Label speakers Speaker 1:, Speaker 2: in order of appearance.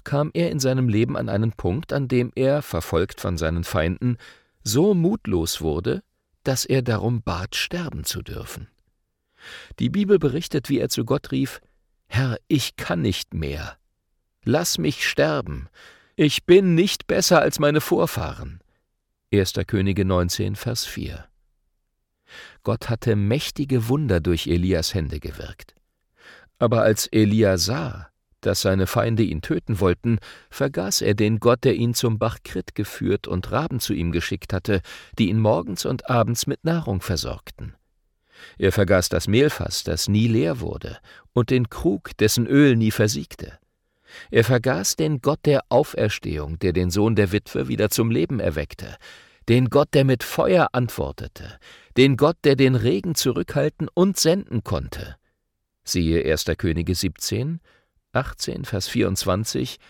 Speaker 1: kam er in seinem Leben an einen Punkt, an dem er, verfolgt von seinen Feinden, so mutlos wurde, dass er darum bat, sterben zu dürfen. Die Bibel berichtet, wie er zu Gott rief: »Herr, ich kann nicht mehr. Lass mich sterben. Ich bin nicht besser als meine Vorfahren.« 1. Könige 19, Vers 4. Gott hatte mächtige Wunder durch Elias Hände gewirkt. Aber als Elia sah, dass seine Feinde ihn töten wollten, vergaß er den Gott, der ihn zum Bach Krit geführt und Raben zu ihm geschickt hatte, die ihn morgens und abends mit Nahrung versorgten. Er vergaß das Mehlfass, das nie leer wurde, und den Krug, dessen Öl nie versiegte. Er vergaß den Gott der Auferstehung, der den Sohn der Witwe wieder zum Leben erweckte, den Gott, der mit Feuer antwortete, den Gott, der den Regen zurückhalten und senden konnte. Siehe 1. Könige 17, 18, Vers 24